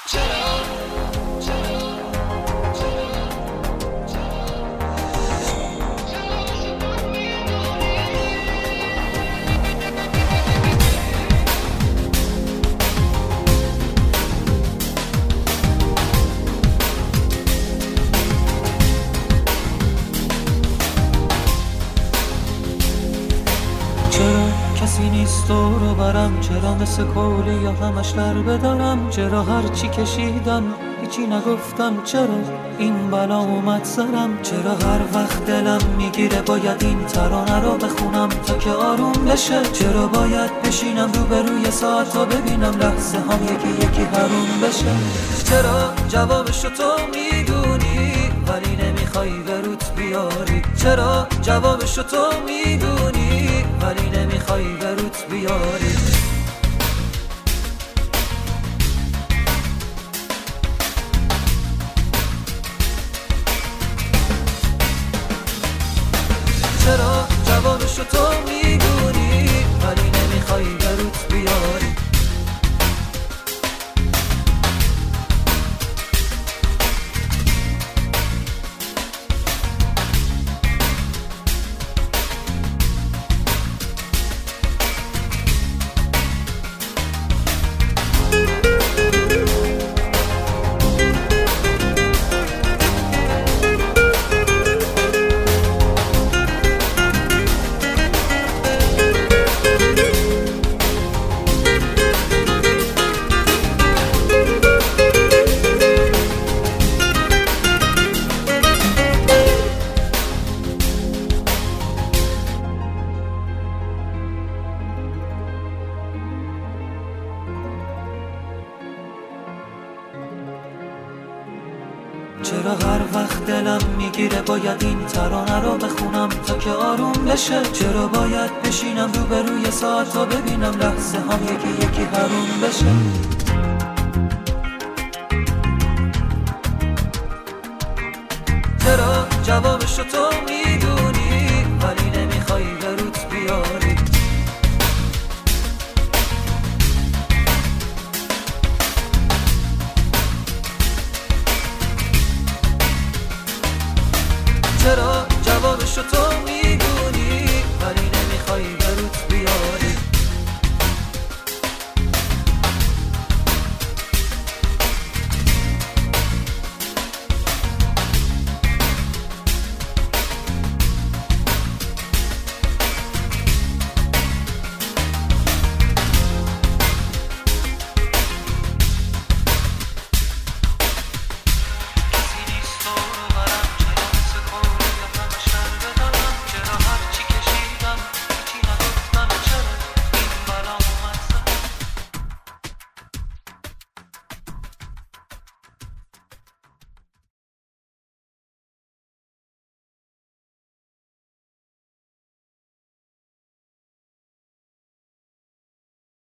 کسی نیست دورو برم، چرا مثل کولی یا همش در بدارم، چرا هرچی کشیدم هیچی نگفتم، چرا این بلا اومد سرم، چرا هر وقت دلم میگیره باید این ترانه رو بخونم تا که آروم بشه، چرا باید بشینم روبروی ساعت تا ببینم لحظه هم یکی یکی حروم بشه، چرا جوابشو تو میدونی ولی نمیخوای بروت بیاری، چرا جوابشو تو میدونی ولی نمیخوای بروت بیاری، چرا جوابشو تو میدونی ولی نمیخوای بروت بیاری. چرا هر وقت دلم میگیره باید این ترانه رو بخونم تا که آروم بشه، چرا باید بشینم روبروی ساعت تا ببینم لحظه هم یکی یکی حروم بشه، چرا جوابشو تو میدونی